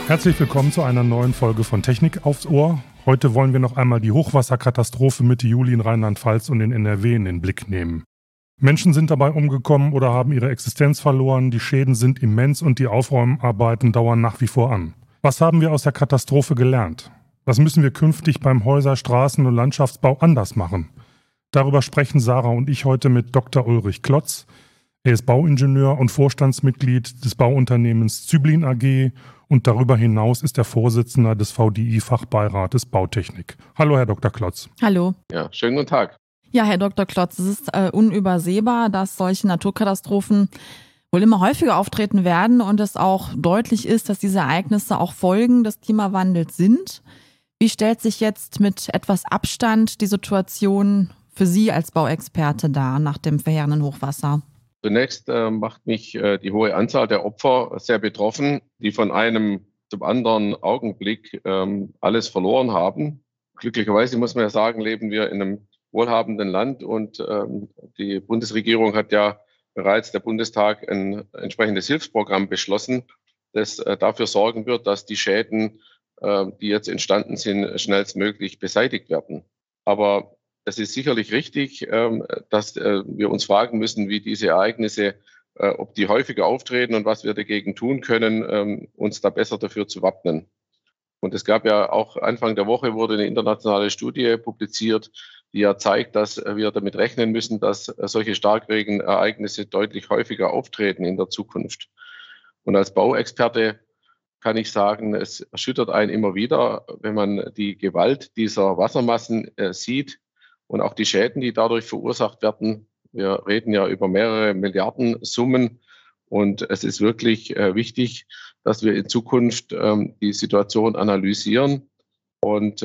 Herzlich willkommen zu einer neuen Folge von Technik aufs Ohr. Heute wollen wir noch einmal die Hochwasserkatastrophe Mitte Juli in Rheinland-Pfalz und in NRW in den Blick nehmen. Menschen sind dabei umgekommen oder haben ihre Existenz verloren, die Schäden sind immens und die Aufräumarbeiten dauern nach wie vor an. Was haben wir aus der Katastrophe gelernt? Was müssen wir künftig beim Häuser-, Straßen- und Landschaftsbau anders machen? Darüber sprechen Sarah und ich heute mit Dr. Ulrich Klotz. Er ist Bauingenieur und Vorstandsmitglied des Bauunternehmens Züblin AG und darüber hinaus ist er Vorsitzender des VDI-Fachbeirates Bautechnik. Hallo, Herr Dr. Klotz. Hallo. Ja, schönen guten Tag. Ja, Herr Dr. Klotz, es ist unübersehbar, dass solche Naturkatastrophen wohl immer häufiger auftreten werden und es auch deutlich ist, dass diese Ereignisse auch Folgen des Klimawandels sind. Wie stellt sich jetzt mit etwas Abstand die Situation für Sie als Bauexperte dar nach dem verheerenden Hochwasser? Zunächst macht mich die hohe Anzahl der Opfer sehr betroffen, die von einem zum anderen Augenblick alles verloren haben. Glücklicherweise muss man ja sagen, leben wir in einem wohlhabenden Land und die Bundesregierung hat ja bereits der Bundestag ein entsprechendes Hilfsprogramm beschlossen, das dafür sorgen wird, dass die Schäden, die jetzt entstanden sind, schnellstmöglich beseitigt werden. Aber es ist sicherlich richtig, dass wir uns fragen müssen, wie diese Ereignisse, ob die häufiger auftreten und was wir dagegen tun können, uns da besser dafür zu wappnen. Und es gab ja auch Anfang der Woche wurde eine internationale Studie publiziert, die ja zeigt, dass wir damit rechnen müssen, dass solche Starkregenereignisse deutlich häufiger auftreten in der Zukunft. Und als Bauexperte kann ich sagen, es erschüttert einen immer wieder, wenn man die Gewalt dieser Wassermassen sieht und auch die Schäden, die dadurch verursacht werden. Wir reden ja über mehrere Milliardensummen und es ist wirklich wichtig, dass wir in Zukunft die Situation analysieren und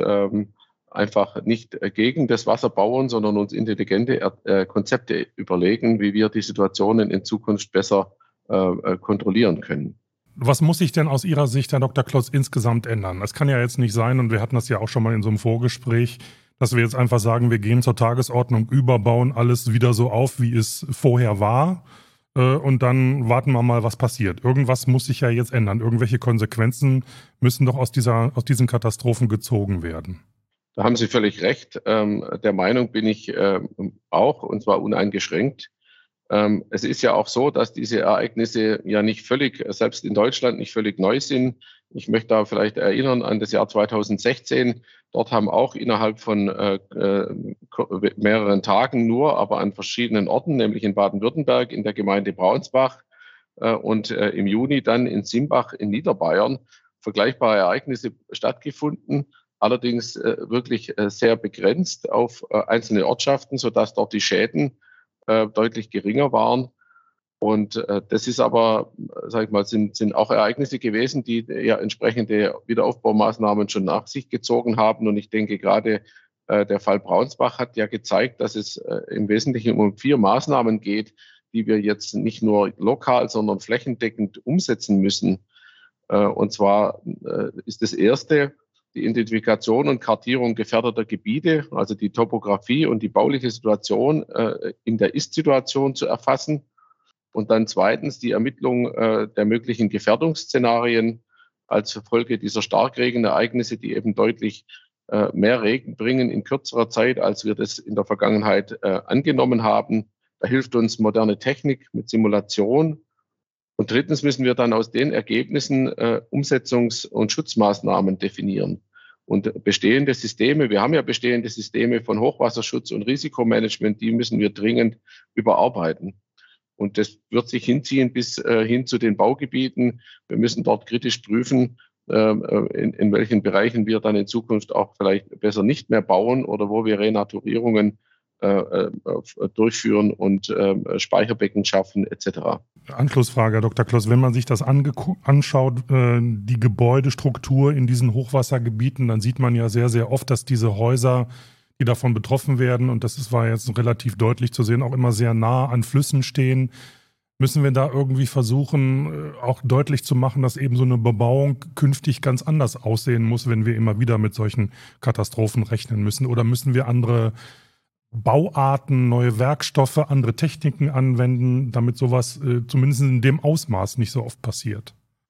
einfach nicht gegen das Wasser bauen, sondern uns intelligente Konzepte überlegen, wie wir die Situationen in Zukunft besser kontrollieren können. Was muss sich denn aus Ihrer Sicht, Herr Dr. Klotz, insgesamt ändern? Es kann ja jetzt nicht sein, und wir hatten das ja auch schon mal in so einem Vorgespräch, dass wir jetzt einfach sagen, wir gehen zur Tagesordnung über, bauen alles wieder so auf, wie es vorher war und dann warten wir mal, was passiert. Irgendwas muss sich ja jetzt ändern. Irgendwelche Konsequenzen müssen doch aus diesen Katastrophen gezogen werden. Da haben Sie völlig recht. Der Meinung bin ich auch, und zwar uneingeschränkt. Es ist ja auch so, dass diese Ereignisse ja nicht völlig, selbst in Deutschland, nicht völlig neu sind. Ich möchte da vielleicht erinnern an das Jahr 2016. Dort haben auch innerhalb von mehreren Tagen nur, aber an verschiedenen Orten, nämlich in Baden-Württemberg, in der Gemeinde Braunsbach und im Juni dann in Simbach in Niederbayern vergleichbare Ereignisse stattgefunden. Allerdings wirklich sehr begrenzt auf einzelne Ortschaften, sodass dort die Schäden deutlich geringer waren. Und das ist aber, sag ich mal, sind auch Ereignisse gewesen, die ja entsprechende Wiederaufbaumaßnahmen schon nach sich gezogen haben. Und ich denke, gerade der Fall Braunsbach hat ja gezeigt, dass es im Wesentlichen um 4 Maßnahmen geht, die wir jetzt nicht nur lokal, sondern flächendeckend umsetzen müssen. Und zwar ist das erste die Identifikation und Kartierung gefährdeter Gebiete, also die Topografie und die bauliche Situation in der Ist-Situation zu erfassen. Und dann zweitens die Ermittlung der möglichen Gefährdungsszenarien als Folge dieser Starkregenereignisse, die eben deutlich mehr Regen bringen in kürzerer Zeit, als wir das in der Vergangenheit angenommen haben. Da hilft uns moderne Technik mit Simulation. Und drittens müssen wir dann aus den Ergebnissen Umsetzungs- und Schutzmaßnahmen definieren. Und bestehende Systeme, wir haben ja bestehende Systeme von Hochwasserschutz und Risikomanagement, die müssen wir dringend überarbeiten. Und das wird sich hinziehen bis hin zu den Baugebieten. Wir müssen dort kritisch prüfen, in welchen Bereichen wir dann in Zukunft auch vielleicht besser nicht mehr bauen oder wo wir Renaturierungen durchführen und Speicherbecken schaffen etc. Anschlussfrage, Herr Dr. Klotz, wenn man sich das anschaut, die Gebäudestruktur in diesen Hochwassergebieten, dann sieht man ja sehr, sehr oft, dass diese Häuser, die davon betroffen werden, und war jetzt relativ deutlich zu sehen, auch immer sehr nah an Flüssen stehen. Müssen wir da irgendwie versuchen, auch deutlich zu machen, dass eben so eine Bebauung künftig ganz anders aussehen muss, wenn wir immer wieder mit solchen Katastrophen rechnen müssen? Oder müssen wir andere Bauarten, neue Werkstoffe, andere Techniken anwenden, damit sowas zumindest in dem Ausmaß nicht so oft passiert?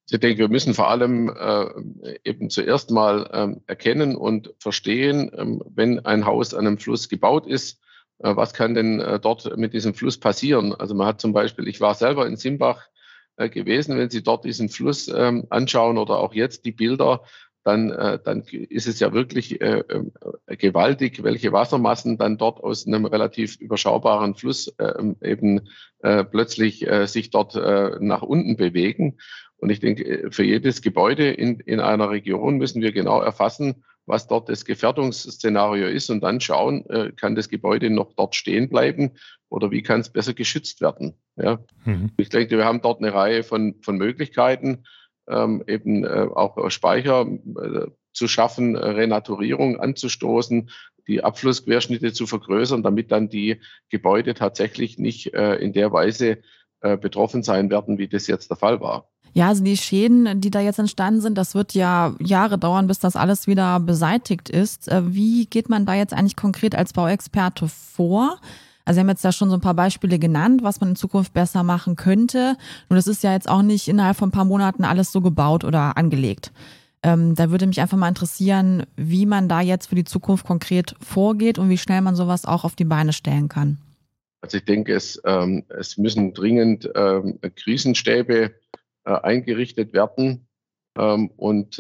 Ich denke, wir müssen vor allem eben zuerst mal erkennen und verstehen, wenn ein Haus an einem Fluss gebaut ist, was kann denn dort mit diesem Fluss passieren? Also man hat zum Beispiel, ich war selber in Simbach gewesen, wenn Sie dort diesen Fluss anschauen oder auch jetzt die Bilder, dann ist es ja wirklich gewaltig, welche Wassermassen dann dort aus einem relativ überschaubaren Fluss eben plötzlich sich dort nach unten bewegen. Und ich denke, für jedes Gebäude in einer Region müssen wir genau erfassen, was dort das Gefährdungsszenario ist und dann schauen, kann das Gebäude noch dort stehen bleiben oder wie kann es besser geschützt werden. Ja. Ich denke, wir haben dort eine Reihe von Möglichkeiten, eben auch Speicher zu schaffen, Renaturierung anzustoßen, die Abflussquerschnitte zu vergrößern, damit dann die Gebäude tatsächlich nicht in der Weise betroffen sein werden, wie das jetzt der Fall war. Ja, also die Schäden, die da jetzt entstanden sind, das wird ja Jahre dauern, bis das alles wieder beseitigt ist. Wie geht man da jetzt eigentlich konkret als Bauexperte vor? Also Sie haben jetzt da schon so ein paar Beispiele genannt, was man in Zukunft besser machen könnte. Nur das ist ja jetzt auch nicht innerhalb von ein paar Monaten alles so gebaut oder angelegt. Da würde mich einfach mal interessieren, wie man da jetzt für die Zukunft konkret vorgeht und wie schnell man sowas auch auf die Beine stellen kann. Also ich denke, es müssen dringend Krisenstäbe eingerichtet werden und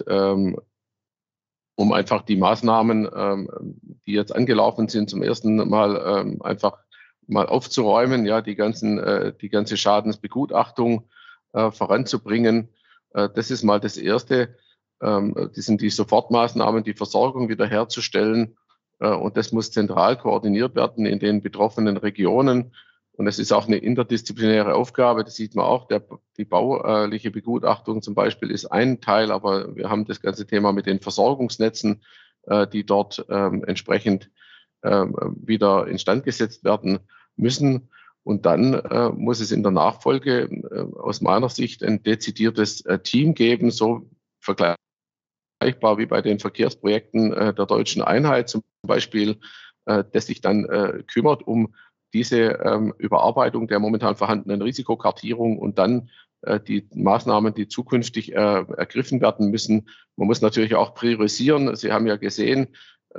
um einfach die Maßnahmen, die jetzt angelaufen sind, zum ersten Mal einfach mal aufzuräumen, ja, die ganze Schadensbegutachtung voranzubringen. Das ist mal das Erste. Das sind die Sofortmaßnahmen, die Versorgung wiederherzustellen. Und das muss zentral koordiniert werden in den betroffenen Regionen. Und es ist auch eine interdisziplinäre Aufgabe. Das sieht man auch. Die bauliche Begutachtung zum Beispiel ist ein Teil, aber wir haben das ganze Thema mit den Versorgungsnetzen, die dort entsprechend wieder instand gesetzt werden müssen. Und dann muss es in der Nachfolge aus meiner Sicht ein dezidiertes Team geben, so vergleichbar wie bei den Verkehrsprojekten der Deutschen Einheit zum Beispiel, das sich dann kümmert um diese Überarbeitung der momentan vorhandenen Risikokartierung und dann die Maßnahmen, die zukünftig ergriffen werden müssen. Man muss natürlich auch priorisieren. Sie haben ja gesehen,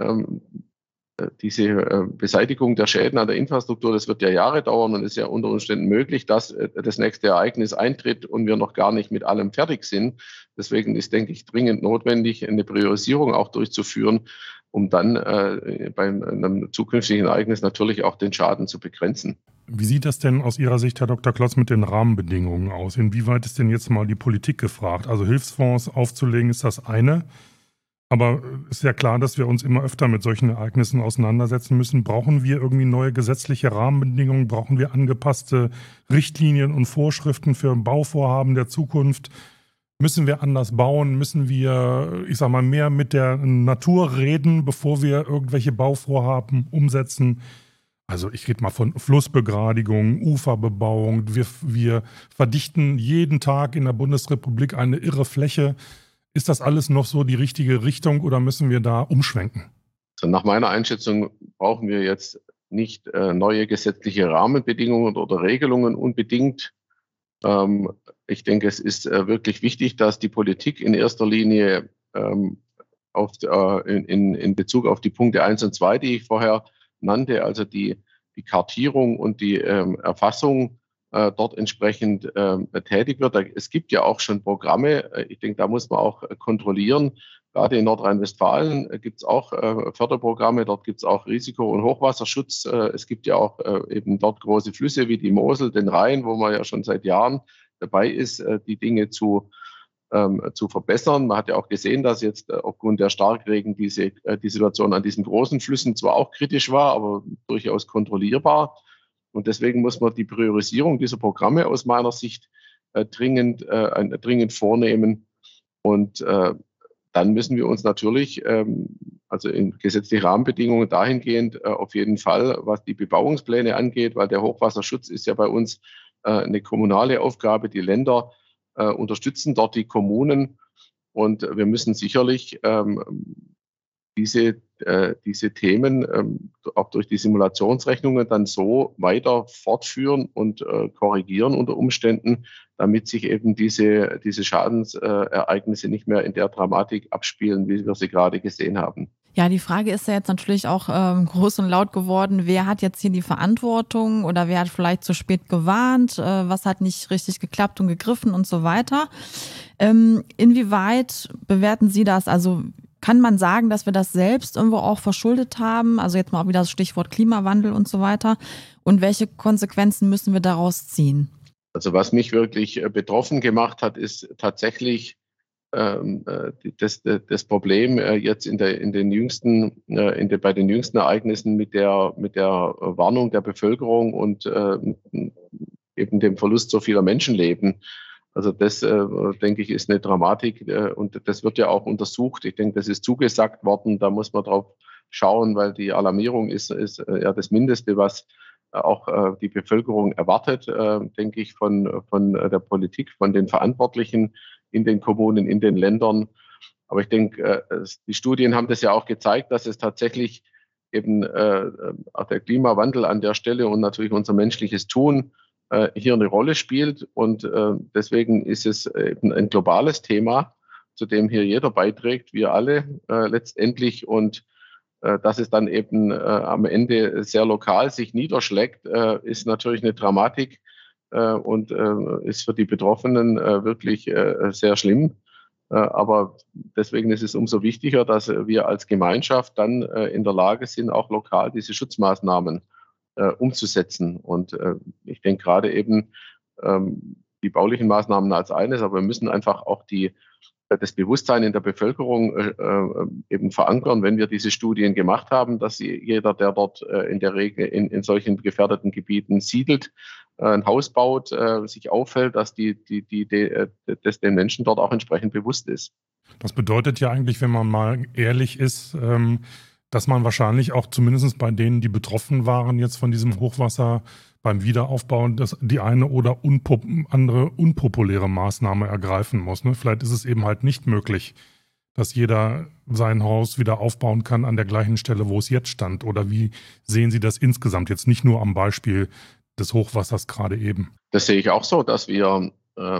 diese Beseitigung der Schäden an der Infrastruktur, das wird ja Jahre dauern und es ist ja unter Umständen möglich, dass das nächste Ereignis eintritt und wir noch gar nicht mit allem fertig sind. Deswegen ist, denke ich, dringend notwendig, eine Priorisierung auch durchzuführen, um dann bei einem zukünftigen Ereignis natürlich auch den Schaden zu begrenzen. Wie sieht das denn aus Ihrer Sicht, Herr Dr. Klotz, mit den Rahmenbedingungen aus? Inwieweit ist denn jetzt mal die Politik gefragt? Also Hilfsfonds aufzulegen ist das eine. Aber ist ja klar, dass wir uns immer öfter mit solchen Ereignissen auseinandersetzen müssen. Brauchen wir irgendwie neue gesetzliche Rahmenbedingungen? Brauchen wir angepasste Richtlinien und Vorschriften für Bauvorhaben der Zukunft? Müssen wir anders bauen? Müssen wir, ich sag mal, mehr mit der Natur reden, bevor wir irgendwelche Bauvorhaben umsetzen? Also ich rede mal von Flussbegradigung, Uferbebauung. Wir verdichten jeden Tag in der Bundesrepublik eine irre Fläche. Ist das alles noch so die richtige Richtung oder müssen wir da umschwenken? Also nach meiner Einschätzung brauchen wir jetzt nicht neue gesetzliche Rahmenbedingungen oder Regelungen unbedingt. Ich denke, es ist wirklich wichtig, dass die Politik in erster Linie in Bezug auf die Punkte 1 und 2, die ich vorher nannte, also die Kartierung und die Erfassung dort entsprechend tätig wird. Es gibt ja auch schon Programme. Ich denke, da muss man auch kontrollieren. Gerade in Nordrhein-Westfalen gibt es auch Förderprogramme. Dort gibt es auch Risiko- und Hochwasserschutz. Es gibt ja auch eben dort große Flüsse wie die Mosel, den Rhein, wo man ja schon seit Jahren dabei ist, die Dinge zu verbessern. Man hat ja auch gesehen, dass jetzt aufgrund der Starkregen die Situation an diesen großen Flüssen zwar auch kritisch war, aber durchaus kontrollierbar. Und deswegen muss man die Priorisierung dieser Programme aus meiner Sicht dringend vornehmen. Und dann müssen wir uns natürlich, also in gesetzliche Rahmenbedingungen dahingehend auf jeden Fall, was die Bebauungspläne angeht, weil der Hochwasserschutz ist ja bei uns eine kommunale Aufgabe. Die Länder unterstützen dort die Kommunen. Und wir müssen sicherlich diese diese Themen auch durch die Simulationsrechnungen dann so weiter fortführen und korrigieren unter Umständen, damit sich eben diese Schadensereignisse nicht mehr in der Dramatik abspielen, wie wir sie gerade gesehen haben. Ja, die Frage ist ja jetzt natürlich auch groß und laut geworden, wer hat jetzt hier die Verantwortung oder wer hat vielleicht zu spät gewarnt, was hat nicht richtig geklappt und gegriffen und so weiter. Inwieweit bewerten Sie das? Also kann man sagen, dass wir das selbst irgendwo auch verschuldet haben? Also jetzt mal auch wieder das Stichwort Klimawandel und so weiter. Und welche Konsequenzen müssen wir daraus ziehen? Also was mich wirklich betroffen gemacht hat, ist tatsächlich das Problem jetzt bei den jüngsten Ereignissen mit der Warnung der Bevölkerung und eben dem Verlust so vieler Menschenleben. Also das, denke ich, ist eine Dramatik und das wird ja auch untersucht. Ich denke, das ist zugesagt worden. Da muss man drauf schauen, weil die Alarmierung ist ja das Mindeste, was auch die Bevölkerung erwartet, denke ich, von der Politik, von den Verantwortlichen in den Kommunen, in den Ländern. Aber ich denke, die Studien haben das ja auch gezeigt, dass es tatsächlich eben auch der Klimawandel an der Stelle und natürlich unser menschliches Tun hier eine Rolle spielt. Und deswegen ist es eben ein globales Thema, zu dem hier jeder beiträgt, wir alle letztendlich. Und dass es dann eben am Ende sehr lokal sich niederschlägt, ist natürlich eine Dramatik und ist für die Betroffenen wirklich sehr schlimm. Aber deswegen ist es umso wichtiger, dass wir als Gemeinschaft dann in der Lage sind, auch lokal diese Schutzmaßnahmen umzusetzen. Und ich denke gerade eben die baulichen Maßnahmen als eines, aber wir müssen einfach auch das Bewusstsein in der Bevölkerung eben verankern, wenn wir diese Studien gemacht haben, dass jeder, der dort in der Regel in solchen gefährdeten Gebieten siedelt, ein Haus baut, sich auffällt, dass das den Menschen dort auch entsprechend bewusst ist. Das bedeutet ja eigentlich, wenn man mal ehrlich ist, dass man wahrscheinlich auch zumindest bei denen, die betroffen waren jetzt von diesem Hochwasser, beim Wiederaufbau die eine oder andere unpopuläre Maßnahme ergreifen muss. Ne? Vielleicht ist es eben halt nicht möglich, dass jeder sein Haus wieder aufbauen kann an der gleichen Stelle, wo es jetzt stand. Oder wie sehen Sie das insgesamt? Jetzt nicht nur am Beispiel des Hochwassers gerade eben. Das sehe ich auch so, dass wir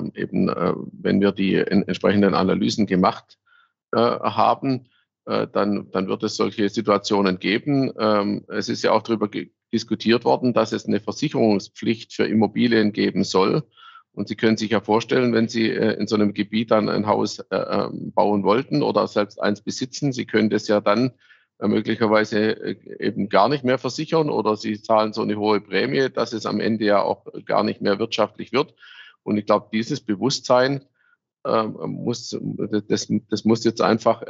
wenn wir die entsprechenden Analysen gemacht haben, dann wird es solche Situationen geben. Es ist ja auch darüber diskutiert worden, dass es eine Versicherungspflicht für Immobilien geben soll. Und Sie können sich ja vorstellen, wenn Sie in so einem Gebiet dann ein Haus bauen wollten oder selbst eins besitzen, Sie können das ja dann möglicherweise eben gar nicht mehr versichern oder Sie zahlen so eine hohe Prämie, dass es am Ende ja auch gar nicht mehr wirtschaftlich wird. Und ich glaube, dieses Bewusstsein muss jetzt einfach,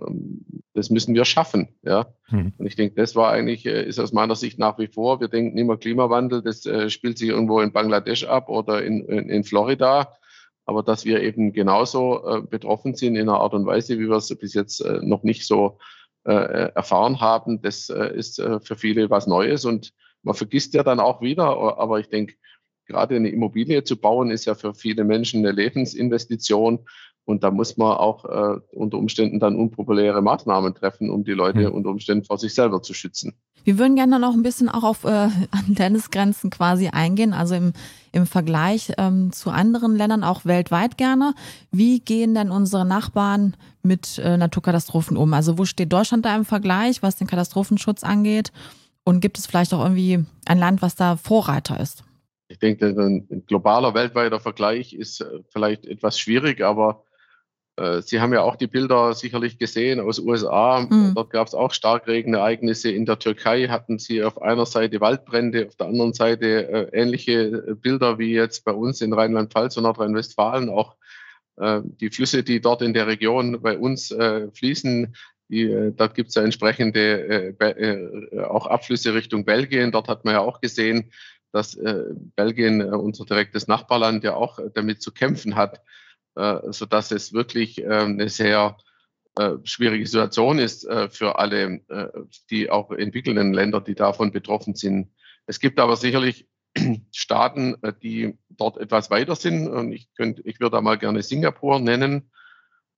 das müssen wir schaffen. Ja? Und ich denke, das war eigentlich, ist aus meiner Sicht nach wie vor, wir denken immer Klimawandel, das spielt sich irgendwo in Bangladesch ab oder in Florida. Aber dass wir eben genauso betroffen sind in einer Art und Weise, wie wir es bis jetzt noch nicht so erfahren haben, das ist für viele was Neues. Und man vergisst ja dann auch wieder, aber ich denke, gerade eine Immobilie zu bauen, ist ja für viele Menschen eine Lebensinvestition. Und da muss man auch unter Umständen dann unpopuläre Maßnahmen treffen, um die Leute unter Umständen vor sich selber zu schützen. Wir würden gerne noch ein bisschen auch auf Landesgrenzen quasi eingehen, also im Vergleich zu anderen Ländern, auch weltweit gerne. Wie gehen denn unsere Nachbarn mit Naturkatastrophen um? Also wo steht Deutschland da im Vergleich, was den Katastrophenschutz angeht? Und gibt es vielleicht auch irgendwie ein Land, was da Vorreiter ist? Ich denke, ein globaler, weltweiter Vergleich ist vielleicht etwas schwierig, aber Sie haben ja auch die Bilder sicherlich gesehen aus USA. Dort gab es auch Starkregenereignisse. In der Türkei hatten Sie auf einer Seite Waldbrände, auf der anderen Seite ähnliche Bilder wie jetzt bei uns in Rheinland-Pfalz und Nordrhein-Westfalen. Auch die Flüsse, die dort in der Region bei uns fließen, dort gibt es ja entsprechende auch Abflüsse Richtung Belgien. Dort hat man ja auch gesehen, dass Belgien, unser direktes Nachbarland, ja auch damit zu kämpfen hat, sodass es wirklich eine sehr schwierige Situation ist für alle, die auch entwickelnden Länder, die davon betroffen sind. Es gibt aber sicherlich Staaten, die dort etwas weiter sind. Und ich würde da mal gerne Singapur nennen.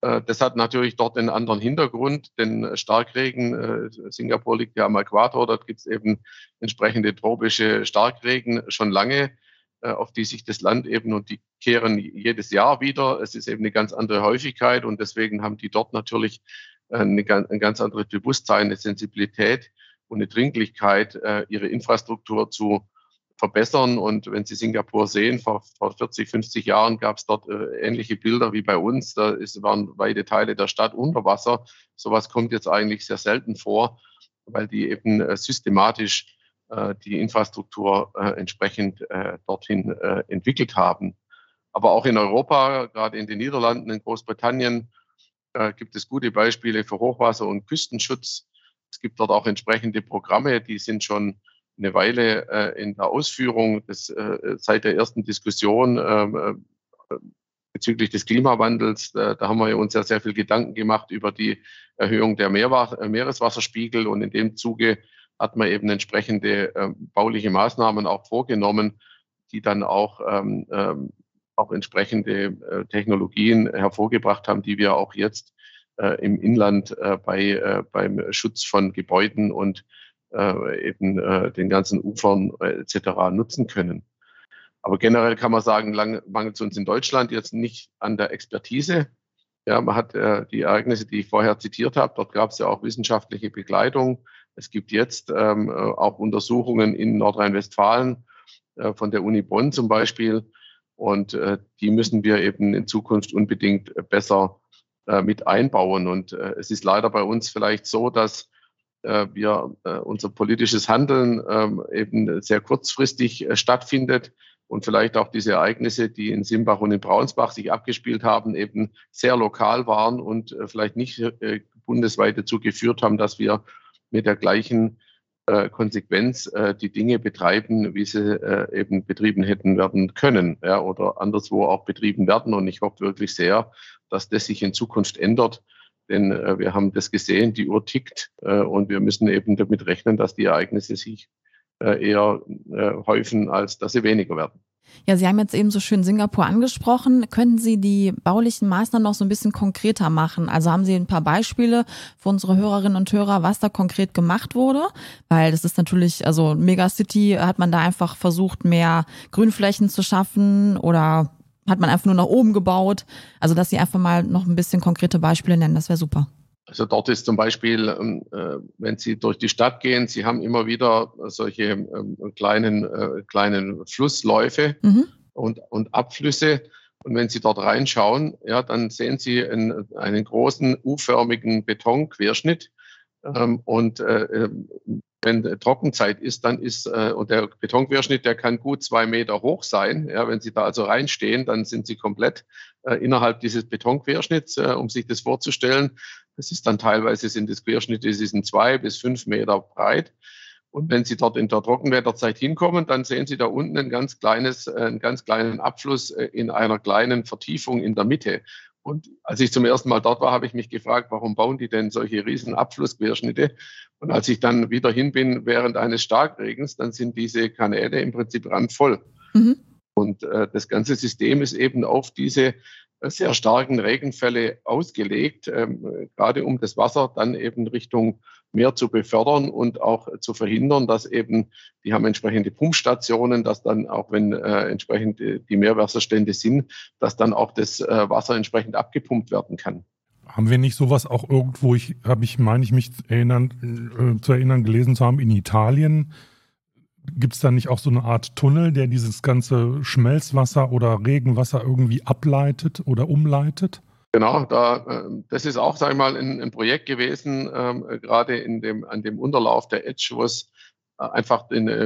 Das hat natürlich dort einen anderen Hintergrund, denn Starkregen, Singapur liegt ja am Äquator, dort gibt es eben entsprechende tropische Starkregen schon lange, auf die sich das Land eben, und die kehren jedes Jahr wieder. Es ist eben eine ganz andere Häufigkeit und deswegen haben die dort natürlich ein ganz anderes Bewusstsein, eine Sensibilität und eine Dringlichkeit, ihre Infrastruktur zu verbessern. Und wenn Sie Singapur sehen, vor 40, 50 Jahren gab es dort ähnliche Bilder wie bei uns. Waren weite Teile der Stadt unter Wasser. Sowas kommt jetzt eigentlich sehr selten vor, weil die eben systematisch die Infrastruktur entsprechend dorthin entwickelt haben. Aber auch in Europa, gerade in den Niederlanden, in Großbritannien, gibt es gute Beispiele für Hochwasser- und Küstenschutz. Es gibt dort auch entsprechende Programme, die sind schon eine Weile in der Ausführung. Seit der ersten Diskussion bezüglich des Klimawandels, da haben wir uns ja sehr viel Gedanken gemacht über die Erhöhung der Meereswasserspiegel, und in dem Zuge hat man eben entsprechende bauliche Maßnahmen auch vorgenommen, die dann auch entsprechende Technologien hervorgebracht haben, die wir auch jetzt im Inland beim Schutz von Gebäuden und eben den ganzen Ufern etc. nutzen können. Aber generell kann man sagen, mangelt es uns in Deutschland jetzt nicht an der Expertise. Ja, man hat die Ereignisse, die ich vorher zitiert habe, dort gab es ja auch wissenschaftliche Begleitung. Es gibt jetzt auch Untersuchungen in Nordrhein-Westfalen von der Uni Bonn zum Beispiel. Und die müssen wir eben in Zukunft unbedingt besser mit einbauen. Und es ist leider bei uns vielleicht so, dass wir unser politisches Handeln eben sehr kurzfristig stattfindet und vielleicht auch diese Ereignisse, die in Simbach und in Braunsbach sich abgespielt haben, eben sehr lokal waren und vielleicht nicht bundesweit dazu geführt haben, dass wir mit der gleichen Konsequenz die Dinge betreiben, wie sie eben betrieben hätten werden können, ja, oder anderswo auch betrieben werden. Und ich hoffe wirklich sehr, dass das sich in Zukunft ändert. Denn wir haben das gesehen, die Uhr tickt und wir müssen eben damit rechnen, dass die Ereignisse sich eher häufen, als dass sie weniger werden. Ja, Sie haben jetzt eben so schön Singapur angesprochen. Könnten Sie die baulichen Maßnahmen noch so ein bisschen konkreter machen? Also haben Sie ein paar Beispiele für unsere Hörerinnen und Hörer, was da konkret gemacht wurde? Weil das ist natürlich, also Megacity, hat man da einfach versucht, mehr Grünflächen zu schaffen oder hat man einfach nur nach oben gebaut? Also dass Sie einfach mal noch ein bisschen konkrete Beispiele nennen, das wäre super. Also dort ist zum Beispiel, wenn Sie durch die Stadt gehen, Sie haben immer wieder solche kleinen Flussläufe und Abflüsse. Und wenn Sie dort reinschauen, ja, dann sehen Sie einen großen U-förmigen Betonquerschnitt. Und wenn Trockenzeit ist, dann und der Betonquerschnitt, der kann gut 2 Meter hoch sein. Ja, wenn Sie da also reinstehen, dann sind Sie komplett innerhalb dieses Betonquerschnitts, um sich das vorzustellen. Das ist dann teilweise sind das Querschnitte, die sind 2 bis 5 Meter breit. Und wenn Sie dort in der Trockenwetterzeit hinkommen, dann sehen Sie da unten einen ganz kleinen Abfluss in einer kleinen Vertiefung in der Mitte. Und als ich zum ersten Mal dort war, habe ich mich gefragt, warum bauen die denn solche riesen Abflussquerschnitte? Und als ich dann wieder hin bin während eines Starkregens, dann sind diese Kanäle im Prinzip randvoll. Und das ganze System ist eben auf diese sehr starken Regenfälle ausgelegt, gerade um das Wasser dann eben Richtung Meer zu befördern und auch zu verhindern, dass eben, die haben entsprechende Pumpstationen, dass dann auch, wenn entsprechend die Meerwasserstände sind, dass dann auch das Wasser entsprechend abgepumpt werden kann. Haben wir nicht sowas auch irgendwo, meine ich mich zu erinnern, gelesen zu haben, in Italien? Gibt es da nicht auch so eine Art Tunnel, der dieses ganze Schmelzwasser oder Regenwasser irgendwie ableitet oder umleitet? Genau, das ist auch, sage ich mal, ein Projekt gewesen, gerade an dem Unterlauf der Etsch, wo es einfach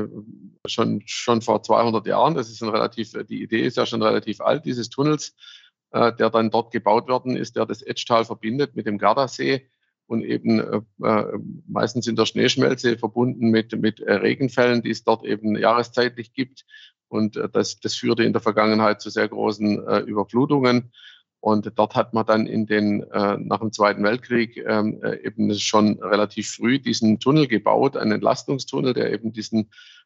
schon vor 200 Jahren, die Idee ist ja schon relativ alt, dieses Tunnels, der dann dort gebaut worden ist, der das Etschtal verbindet mit dem Gardasee und eben meistens in der Schneeschmelze verbunden mit Regenfällen, die es dort eben jahreszeitlich gibt. Und das führte in der Vergangenheit zu sehr großen Überflutungen. Und dort hat man dann nach dem Zweiten Weltkrieg eben schon relativ früh diesen Tunnel gebaut, einen Entlastungstunnel, der eben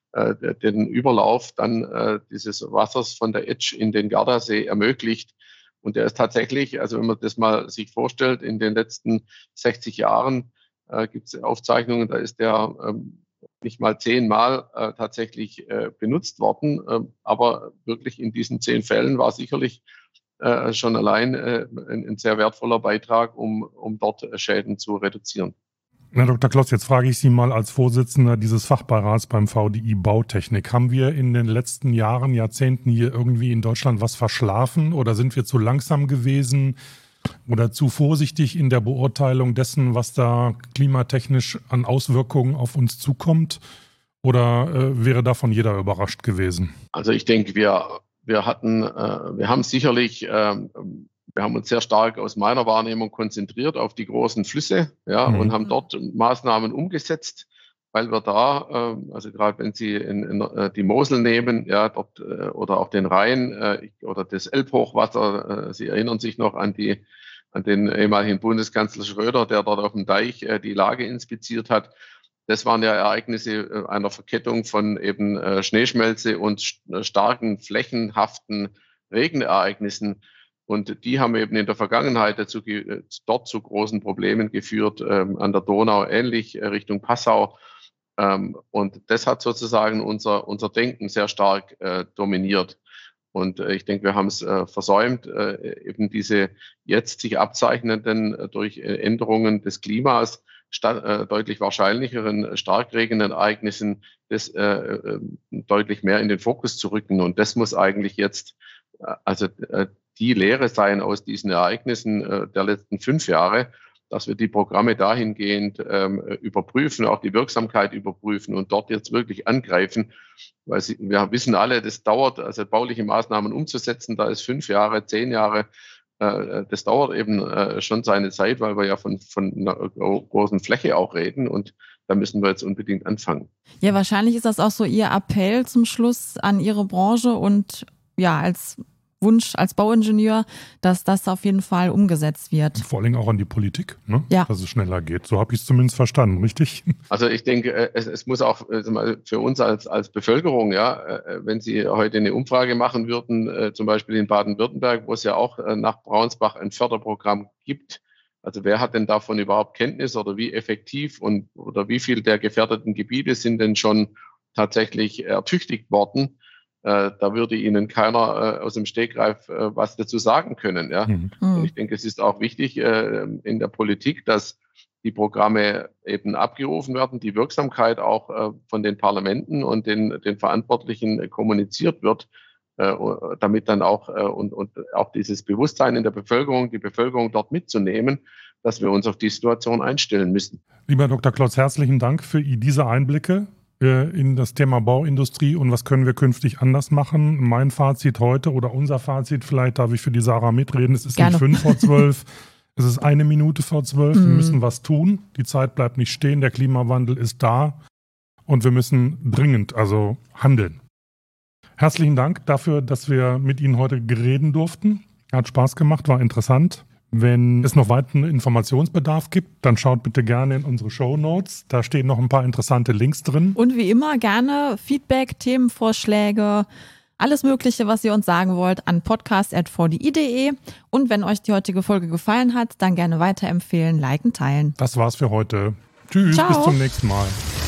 den Überlauf dann dieses Wassers von der Etsch in den Gardasee ermöglicht. Und der ist tatsächlich, also wenn man das mal sich vorstellt, in den letzten 60 Jahren gibt es Aufzeichnungen, da ist der nicht mal 10-mal tatsächlich benutzt worden. Aber wirklich in diesen 10 Fällen war sicherlich schon allein ein sehr wertvoller Beitrag, um dort Schäden zu reduzieren. Herr Dr. Kloss, jetzt frage ich Sie mal als Vorsitzender dieses Fachbeirats beim VDI Bautechnik. Haben wir in den letzten Jahren, Jahrzehnten hier irgendwie in Deutschland was verschlafen oder sind wir zu langsam gewesen oder zu vorsichtig in der Beurteilung dessen, was da klimatechnisch an Auswirkungen auf uns zukommt? Oder wäre davon jeder überrascht gewesen? Also ich denke, wir haben sicherlich wir haben uns sehr stark aus meiner Wahrnehmung konzentriert auf die großen Flüsse, und haben dort Maßnahmen umgesetzt, weil wir da, also gerade wenn Sie die Mosel nehmen, dort oder auch den Rhein oder das Elbhochwasser, Sie erinnern sich noch an den ehemaligen Bundeskanzler Schröder, der dort auf dem Deich die Lage inspiziert hat. Das waren ja Ereignisse einer Verkettung von eben Schneeschmelze und starken flächenhaften Regenereignissen. Und die haben eben in der Vergangenheit dort zu großen Problemen geführt, an der Donau ähnlich, Richtung Passau. Und das hat sozusagen unser Denken sehr stark dominiert. Und ich denke, wir haben es versäumt, eben diese jetzt sich abzeichnenden durch Änderungen des Klimas deutlich wahrscheinlicheren Starkregenereignissen deutlich mehr in den Fokus zu rücken. Und das muss eigentlich jetzt die Lehre sein aus diesen Ereignissen der letzten 5 Jahre, dass wir die Programme dahingehend überprüfen, auch die Wirksamkeit überprüfen und dort jetzt wirklich angreifen. Weil wir wissen alle, das dauert, also bauliche Maßnahmen umzusetzen, da ist 5 Jahre, 10 Jahre, das dauert eben schon seine Zeit, weil wir ja von einer großen Fläche auch reden und da müssen wir jetzt unbedingt anfangen. Ja, wahrscheinlich ist das auch so Ihr Appell zum Schluss an Ihre Branche und ja, als Wunsch als Bauingenieur, dass das auf jeden Fall umgesetzt wird. Vor allem auch an die Politik, ne? Ja. Dass es schneller geht. So habe ich es zumindest verstanden, richtig? Also ich denke, es muss auch für uns als Bevölkerung, wenn Sie heute eine Umfrage machen würden, zum Beispiel in Baden-Württemberg, wo es ja auch nach Braunsbach ein Förderprogramm gibt. Also wer hat denn davon überhaupt Kenntnis oder wie effektiv oder wie viel der gefährdeten Gebiete sind denn schon tatsächlich ertüchtigt worden? Da würde Ihnen keiner aus dem Stegreif was dazu sagen können. Ja? Und ich denke, es ist auch wichtig in der Politik, dass die Programme eben abgerufen werden, die Wirksamkeit auch von den Parlamenten und den Verantwortlichen kommuniziert wird, damit dann auch und auch dieses Bewusstsein in der Bevölkerung, die Bevölkerung dort mitzunehmen, dass wir uns auf die Situation einstellen müssen. Lieber Dr. Klotz, herzlichen Dank für diese Einblicke in das Thema Bauindustrie und was können wir künftig anders machen. Mein Fazit heute oder unser Fazit, vielleicht darf ich für die Sarah mitreden, es ist Gerne. nicht 5 vor 12, es ist 1 Minute vor 12. Wir müssen was tun, die Zeit bleibt nicht stehen, der Klimawandel ist da und wir müssen dringend handeln. Herzlichen Dank dafür, dass wir mit Ihnen heute reden durften. Hat Spaß gemacht, war interessant. Wenn es noch weiteren Informationsbedarf gibt, dann schaut bitte gerne in unsere Shownotes. Da stehen noch ein paar interessante Links drin. Und wie immer gerne Feedback, Themenvorschläge, alles Mögliche, was ihr uns sagen wollt, an podcast@vdi.de. Und wenn euch die heutige Folge gefallen hat, dann gerne weiterempfehlen, liken, teilen. Das war's für heute. Tschüss, Ciao. Bis zum nächsten Mal.